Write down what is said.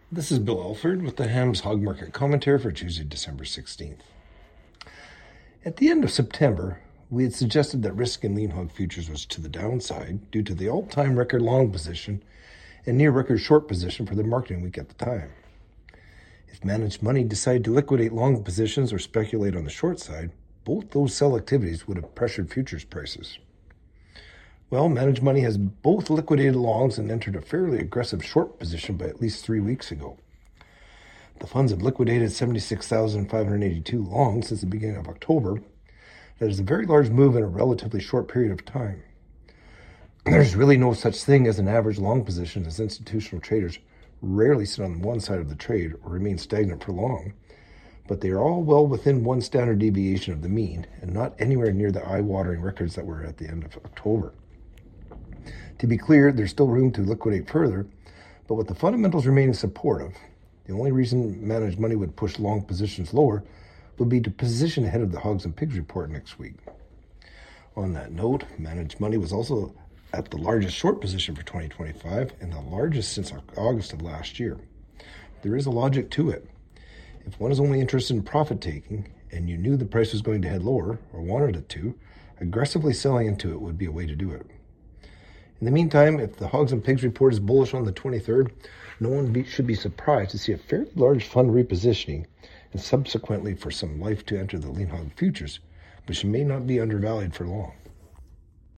This is Bill Alford with the Hams Hog Market Commentary for Tuesday, December 16th. At the end of September, we had suggested that risk in lean hog futures was to the downside due to the all-time record long position and near record short position for the marketing week at the time. If managed money decided to liquidate long positions or speculate on the short side, both those sell activities would have pressured futures prices. Well, managed money has both liquidated longs and entered a fairly aggressive short position by at least 3 weeks ago. The funds have liquidated 76,582 longs since the beginning of October. That is a very large move in a relatively short period of time. There's really no such thing as an average long position, as institutional traders rarely sit on one side of the trade or remain stagnant for long, but they are all well within one standard deviation of the mean and not anywhere near the eye-watering records that were at the end of October. To be clear, there's still room to liquidate further, but with the fundamentals remaining supportive, the only reason managed money would push long positions lower would be to position ahead of the Hogs and Pigs report next week. On that note, managed money was also at the largest short position for 2025 and the largest since August of last year. There is a logic to it. If one is only interested in profit taking and you knew the price was going to head lower or wanted it to, aggressively selling into it would be a way to do it. In the meantime, if the Hogs and Pigs report is bullish on the 23rd, no one should be surprised to see a fairly large fund repositioning and subsequently for some life to enter the lean hog futures, which may not be undervalued for long.